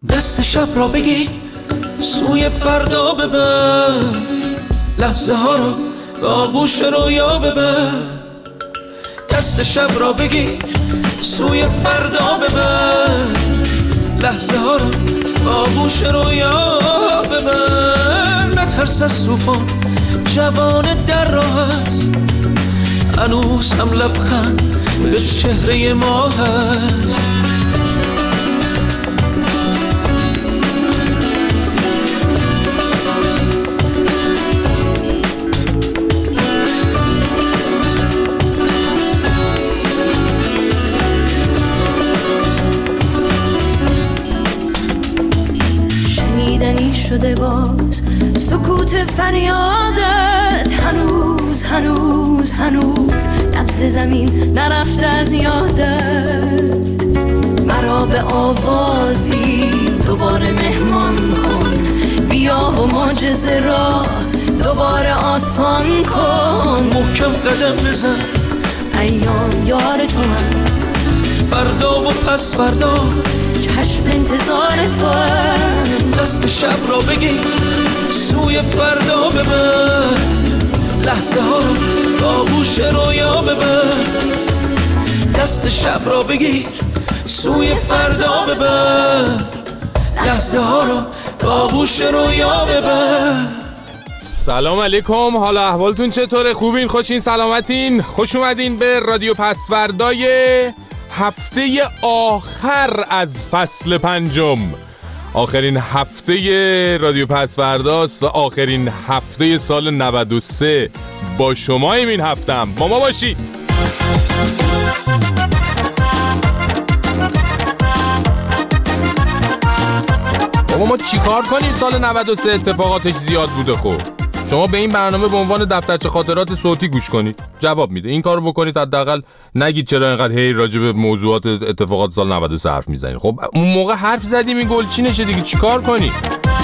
دست شب را بگی سوی فردا ببر، لحظه ها رو به آغوش رویا ببر. دست شب را بگی سوی فردا ببر، لحظه ها رو به آغوش رویا ببر. نترس از طوفان، جوان در راه است، هنوز هم لبخند به چهره ما هست. شنیدنی شده باز سکوت فریادت، هنوز هنوز هنوز نبض زمین نرفته از یادت. مرا به آوازی دوباره مهمان کن، بیا و معجزه را دوباره آسان کن. محکم قدم بزن، ایام یار تو من، فردا و پس فردا چشم انتظار تو هم. دست شب را بگی سوی فردا ببر، لحظه ها رو به آغوش رویا ببر. دست شب را بگی سوی فردا ببر، لحظه ها رو به آغوش رویا ببر. سلام علیکم، حالا احوالتون چطوره؟ خوبین؟ خوشین؟ سلامتین؟ خوش اومدین به رادیو پسوردای هفته آخر از فصل 5. آخرین هفته رادیو پسورداست و آخرین هفته سال 93. با شما این هفتم، با ما باشید. بابا ما چیکار کنیم؟ سال 93 اتفاقاتش زیاد بوده. خب شما به این برنامه به عنوان دفترچه خاطرات صوتی گوش کنید، جواب میده. این کارو بکنید، حداقل نگید چرا اینقدر هی راجع به موضوعات اتفاقات سال 93 حرف میزنید. خب اون موقع حرف زدیم، این گل چی نشه دیگه، چیکار کنی؟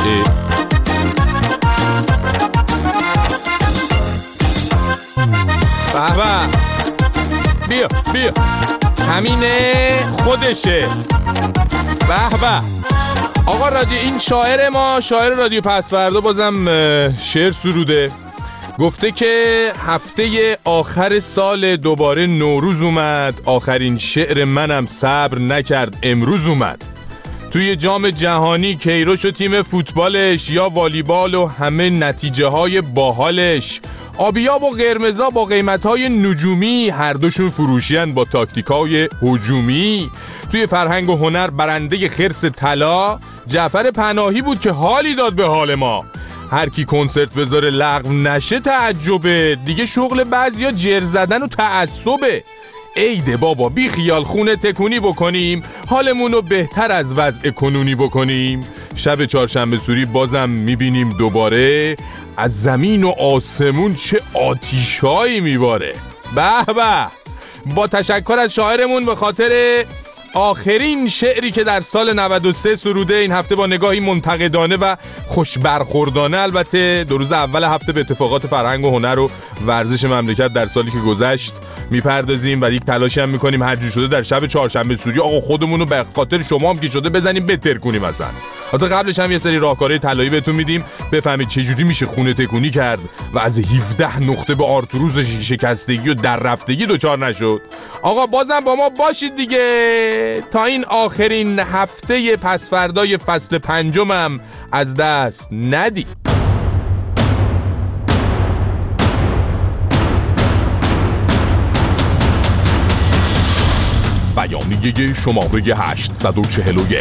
بابا بیا بیا، همینه، خودشه. بابا آقا رادیو، این شاعر ما، شاعر رادیو پسوردا، بازم شعر سروده. گفته که هفته آخر سال دوباره نوروز اومد، آخرین شعر منم صبر نکرد امروز اومد. توی جام جهانی کیروش و تیم فوتبالش، یا والیبال و همه نتیجه های باحالش، آبیاب و قرمزا با قیمت‌های نجومی، هر دوشون فروشیان با تاکتیکای هجومی. توی فرهنگ و هنر برنده خرس طلا جعفر پناهی بود که حالی داد به حال ما. هر کی کنسرت بذاره لغو نشه تعجبه، دیگه شغل بعضیا جر زدن و تعصبه. عیده بابا، بی خیال خونه تکونی بکنیم، حالمونو بهتر از وضع کنونی بکنیم. شب چهارشنبه سوری بازم میبینیم دوباره، از زمین و آسمون چه آتیشایی میباره. به به، با تشکر از شاعرمون به خاطر آخرین شعری که در سال 93 سروده. این هفته با نگاهی منتقدانه و خوش برخوردانه، البته دو روز اول هفته، به اتفاقات فرهنگ و هنر و ورزش مملکت در سالی که گذشت میپردازیم و یک تلاشی هم میکنیم هر جور شده در شب چهارشنبه سوری آقا خودمونو به خاطر شما هم که شده بزنیم بهتر کنیم. مثلا حتی قبلش هم یه سری راهکارهای طلایی بهتون میدیم بفهمید چه جوری میشه خونه تکونی کرد و از 17 نقطه به آرتروز شکستگی و در رفتگی دچار نشد. آقا بازم با ما باشید دیگه، تا این آخرین هفته پسوردای فصل 5 هم از دست ندید. بیانیه شماره 841.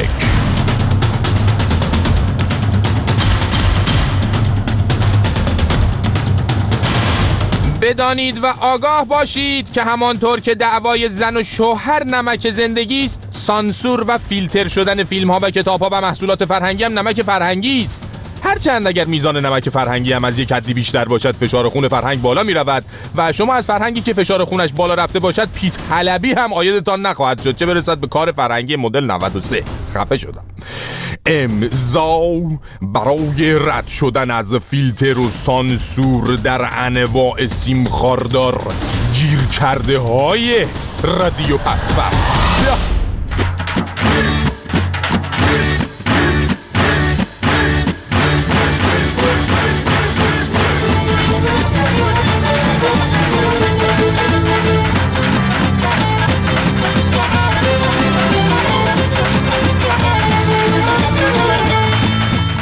بدانید و آگاه باشید که همانطور که دعوای زن و شوهر نمک زندگی است، سانسور و فیلتر شدن فیلم ها و کتاب ها و محصولات فرهنگی هم نمک فرهنگی است. هرچند اگر میزان نمک فرهنگی هم از یک حدی بیشتر باشد، فشار خون فرهنگ بالا می رود و شما از فرهنگی که فشار خونش بالا رفته باشد پیت حلبی هم عایدتان نخواهد شد، چه برسد به کار فرهنگی مدل 93. خفه شدم. امضا برای رد شدن از فیلتر و سانسور در انواع سیم خاردار گیر کرده های رادیو پسورد.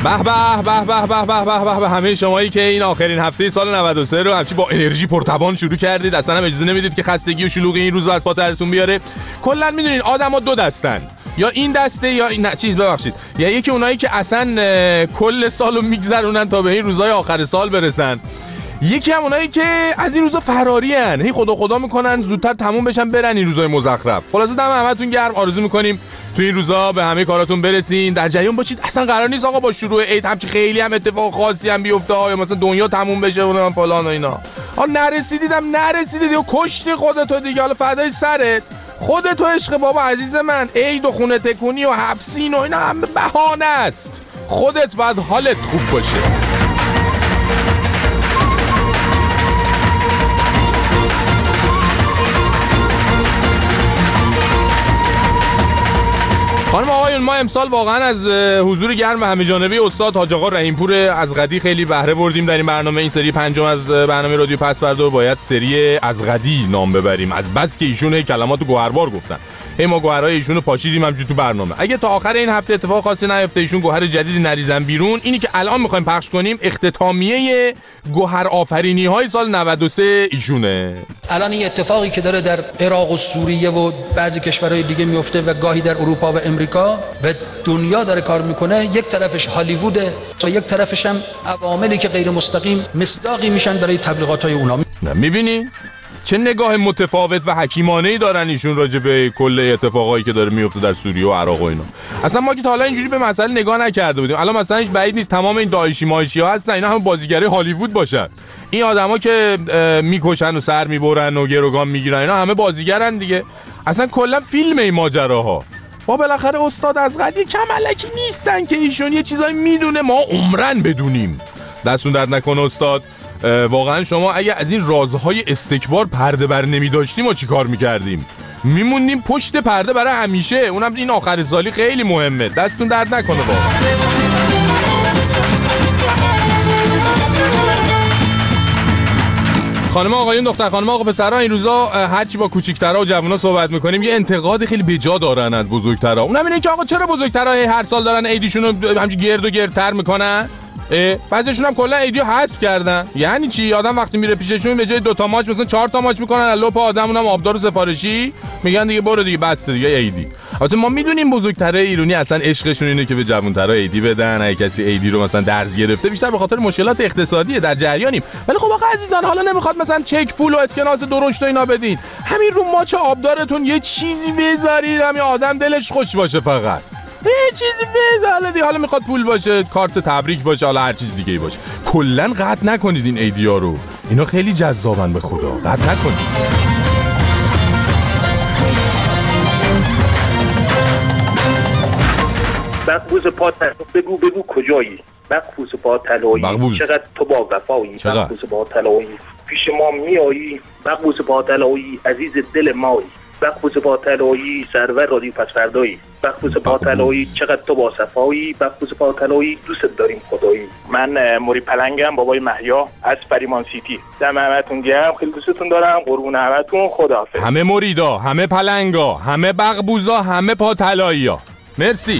به به به به به به به به همه شمایی که این آخرین هفته سال 93 رو همچی با انرژی پرتوان شروع کردید. اصلا هم اجازه نمیدید که خستگی و شلوغی این روزا از پاترتون بیاره. کلا میدونید آدم‌ها دو دستن، یا این دسته یا این ببخشید، یا یکی اونایی که اصلا کل سالو میگذرونن تا به این روزای آخر سال برسن، یکی هم اونایی که از این روزا فراری ان، هی خدا میکنن زودتر تموم بشن برن این روزای مزخرف. خلاصه دم همتون گرم، آرزو میکنیم تو این روزا به همه کاراتون برسین، در جریان باشید. اصلا قرار نیست آقا با شروع عید همچی خیلی هم اتفاق خاصی هم بیفته یا مثلا دنیا تموم بشه و فلان و اینا. نرسیدید یا کشتی خودتو دیگه، حالا فدای سرت، خودتو عشق بابا عزیز من. عید و خونه تکونی و حفسین و اینا همه بهانه است، خودت باید حالت خوب باشه. خانم آقایون، ما امسال واقعا از حضور گرم و همه جانبه استاد حاج آقا رحیمپور ازغدی خیلی بهره بردیم در این برنامه. این سری پنجم از برنامه رادیو پس‌فردا باید سری ازغدی نام ببریم، از بس که ایشون کلمات گوهربار گفتن. ما گوهرهای ایشونو پاشیدیم همجوری تو برنامه. اگه تا آخر این هفته اتفاق خاصی نیفته، ایشون گوهر جدیدی نریزن بیرون، اینی که الان می‌خوایم پخش کنیم اختتامیه گوهر آفرینی‌های سال 93 ایشونه. الان این اتفاقی که داره در عراق و سوریه و بعضی کشورهای دیگه میفته و گاهی در اروپا و امریکا و دنیا داره کار میکنه، یک طرفش هالیووده و یک طرفش هم عواملی که غیر مستقیم مصداقی میشن برای تبلیغات‌های اونا. می‌بینی چه نگاه متفاوت و حکیمانه‌ای دارن ایشون راجع به کل اتفاقایی که داره میفته در سوریه و عراق و اینا. اصلا ما که تا حالا اینجوری به مسئله نگاه نکرده بودیم. الان مثلا هیچ بعید نیست تمام این داعشی مایشی‌ها هستن، اینا هم بازیگرای هالیوود باشن. این آدما که میکشن و سر میبرن و گروگان میگیرن، اینا همه بازیگرن دیگه. اصلا کلا فیلم این ماجراها. ما بالاخره استاد ازغدی کم الکی نیستن که ایشون یه چیزایی میدونه ما عمرن بدونیم. دستون درد نکنه استاد. واقعا شما اگه از این رازهای استکبار پرده بر نمی داشتیم ما چی کار میکردیم؟ میموندیم پشت پرده برای همیشه. اونم این آخر سالی خیلی مهمه. دستون درد نکنه واقعا. خانم آقایون، دختر خانم آقا پسرها، این روزا هرچی با کوچیک‌ترها و جوونا صحبت میکنیم یه انتقاد خیلی بجا دارن از بزرگترها. اونم اینه که آقا چرا بزرگترها هر سال دارن عیدیشونو همینجوری گرد و گردتر میکنن؟ بعضیشون هم کلا عیدیو حذف کردن. یعنی چی؟ آدم وقتی میره پیششون به جای 2 ماچ مثلا 4 ماچ میکنن، لپ آدمونم آبدار و سفارشی میگن دیگه برو دیگه بس دیگه عیدی. البته ما میدونیم بزرگترای ایرانی اصلا عشقشون اینه که به جوانترا عیدی بدن. اگه کسی عیدی رو مثلا درز گرفته بیشتر به خاطر مشکلات اقتصادیه، در جریانیم. ولی خب آقا عزیزان، حالا نمیخواد مثلا چک پول و اسکناس درشت و اینا بدین، همین رو ماچ آبدارتون یه چیزی بذارید، همین آدم دلش خوش باشه. فقط یه چیزی بذارید. حالا میخواد پول باشه، کارت تبریک باشه، حالا هر چیز دیگه ای باشه. کلا قطع نکنید این عیدیا رو، اینا خیلی جذابن به خدا. قطع نکنید. مقبوض پا بگو کجایی؟ مقبوض پا طلایی، چقدر تو با وفایی، مقبوض پا طلایی، پیش ما میایی، مقبوض پا طلایی، عزیز دل مایی، مقبوض پا طلایی، سرور رادیو پس‌فردایی، مقبوض پا طلایی، چقدر تو با صفایی، مقبوض پا طلایی، دوست داریم خدایی. من موری پلنگم، بابای محیا از فریمان سیتی. دم همتون گرم، خیلی دوستتون دارم، قربون همتون، خداحافظ. همه موریدا، همه پلنگا، همه بغبوزا، همه پا طلایی‌ها. مرسی.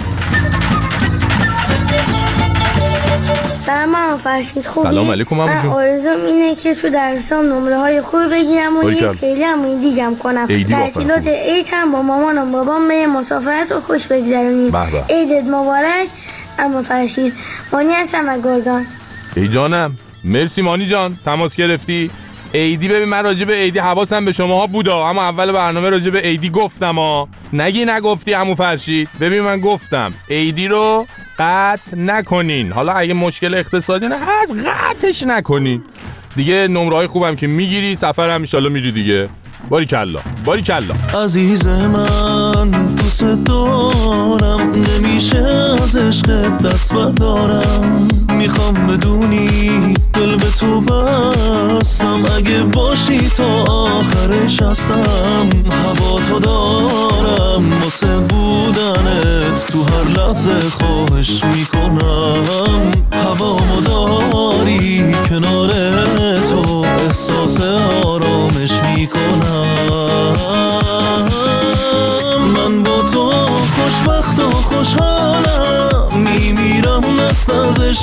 سلام فرشید، خوبی؟ سلام علیکم عمو جون. آرزوم اینه که تو درسام نمره‌های خوب بگیرم و یه خیلی هم عیدی جمع کنم. تعطیلات عید هم با مامانم بابام بریم مسافرت رو خوش بگذرونیم. عیدت مبارک عمو فرشید. مانی هستم از گردان. ای جانم، مرسی مانی جان، تماس گرفتی. عیدی ببین، من راجع به عیدی حواسم به شماها بودا، اما اول برنامه راجع به عیدی گفتم نگی نگفتی عمو فرشید. ببین من گفتم عیدی رو قطع نکنین. حالا اگه مشکل اقتصادی نه از قطعش نکنین دیگه. نمره‌های خوبم که میگیری، سفرم ان شاءالله میری دیگه. باریکلا باریکلا. عزیز من دوست دارم، نمیشه از عشق دست بردارم. میخوام بدونی دل به تو بستم، اگه باشی تا آخرش هستم. هوا تو دارم، واسه بودنت تو هر لحظه خواهش میکنم. هوامو داری کنار تو، احساس آرامش میکنم. من با تو خوشبخت و خوشحالم، میمیرم دست از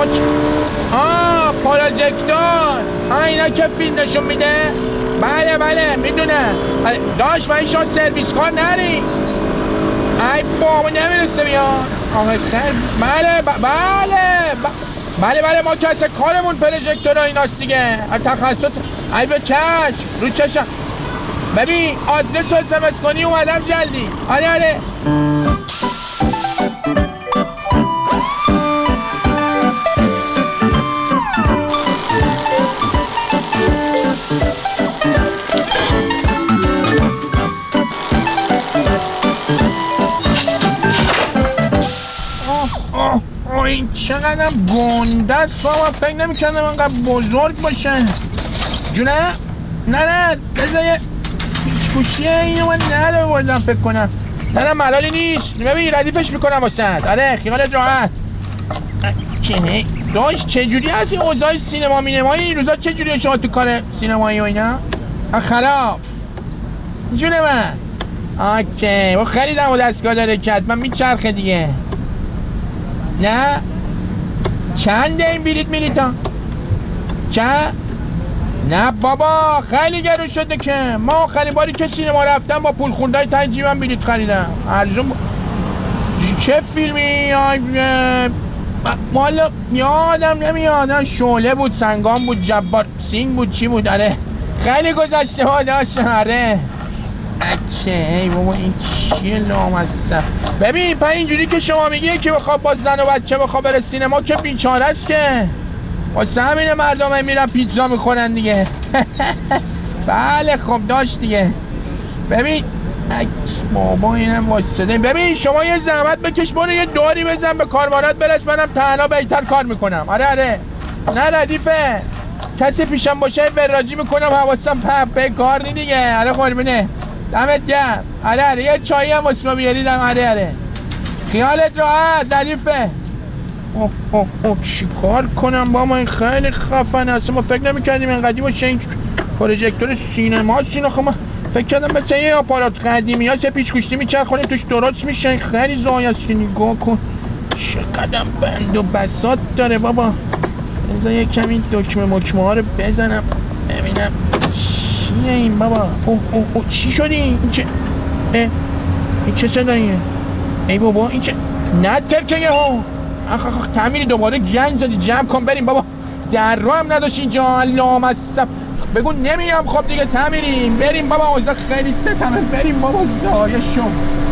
سینما پروژکتور اینا که فیلم نشون میده. بله میدونم. داشت من شما سرویس کار نری؟ ای بابا نمیرسه بیان. آقای خیر بله ما که اصلا کارمون پروژکتور ایناست دیگه. تخصص ای به چشم رو چشم. ببین آدرس رو SMS کنی اومدم جلدی. آره این چقدر گنده است بابا. فکر نمی‌کردم انقدر بزرگ باشه. جونه؟ نه بذار یه پیچ‌گوشیه اینو من ندارم فکر کنم. نه ملالی نیست. ببین ردیفش میکنم واسه. آره خیالت راحت. چه داشت چجوری هست این اوضاع سینما مینمایی این روزا؟ چجوریه شما تو کار سینمایی و اینا؟ خراب جونه من. اوکی با خیلی دم و دستگاه داره کت من میچرخه دیگه. نه چنده این بلیت میلیتا؟ چند؟ نه بابا خیلی گرون شده که ما آخرین باری که سینما رفتم با پول خوندای ته جیبم بلیت خریدم. ارزون چه فیلمی؟ والا یادم نمیاد. شعله بود، سنگام بود، جبار سینگ بود، چی بود؟ آره خیلی گذشته ها داشتم. آره اکه بابا این چیه لامصب. ببین پا اینجوری که شما میگی که بخواب با زن و بچه بخواب بره سینما که بیچاره است که. واسه همین مردم میرن پیتزا میخورن دیگه. بله خب داشت دیگه. ببین بابا اینم واسطه. ببین شما یه زحمت بکش برو یه دوری بزن به کارمانات برس. منم تنها بهتر کار میکنم. آره نه ردیفه کسی پیشم باشه وراجی میکنم حواسم به کار نی دیگه. آره قربونه دمت گرم. آره یه چایی هم واسه ما بیاریدم. آره خیالت راحت ردیفه. چی کار کنم با من خیلی خفنه. اصلا ما فکر نمی‌کردیم اینقدی باشه این پروژکتور سینما. خب ما فکر کردم مثلا یه آپارات قدیمی ها چه پیچ‌گوشتی میچرخونیم توش درست میشه. خیلی زای است که نگاه کن چقدر بند و بساط داره بابا. بذار یه کمی دکمه ها رو بزنم ببینم چیه این بابا. چی شدی؟ این چه صداییه؟ ای بابا این چه نترکه ها. تعمیری دوباره جنگ زدی. جمع کن بریم بابا. در رو هم نداشت اینجا لامصب. بگو نمیام. خب دیگه تعمیریم بریم بابا. اوضاع خیلی ستمه. بریم بابا زایه شو.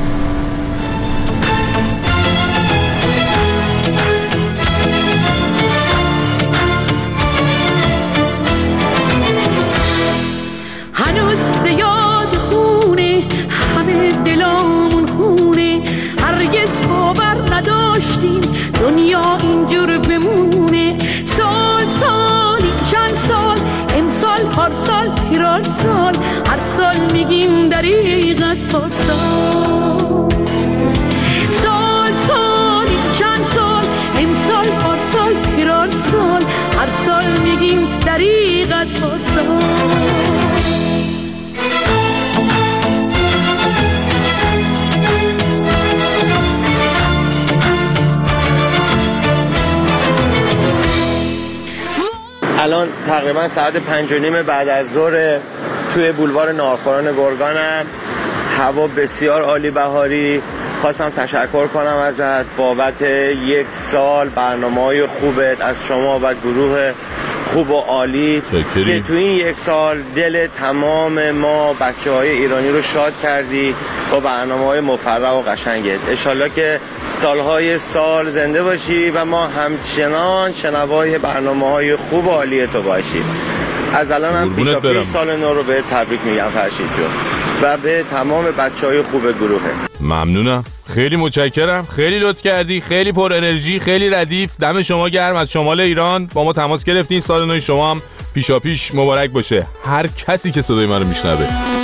هنوز به یاد خونه همه دلامون خونه. هرگز باور نداشتیم دنیا اینجور بمونه. سالی چند سال امسال پارسال پیرار سال. هر سال میگیم دریغ از پارسال. سالی چند سال امسال پارسال پیرار سال. هر سال میگیم دریغ از پارسال. الان تقریبا ساعت 5:30 بعد از ظهر توی بولوار ناخوران گرگانم. هوا بسیار عالی بهاری. خواستم تشکر کنم ازت بابت 1 سال برنامه‌های خوبت از شما و گروه خوب و عالی که توی این 1 سال دل تمام ما بچه‌های ایرانی رو شاد کردی با برنامه‌های مفرح و قشنگت. انشالله که سالهای سال زنده باشی و ما همچنان شنوای برنامه‌های خوب و عالی تو باشیم. از الان هم 25 سال نو رو به تبریک میگم فرشید جون و به تمام بچه‌های خوب گروهت. ممنونم. خیلی متشکرم. خیلی لطف کردی. خیلی پر انرژی. خیلی ردیف. دم شما گرم. از شمال ایران با ما تماس گرفتین. سال نو شما هم پیشاپیش مبارک باشه. هر کسی که صدای من رو میشنوه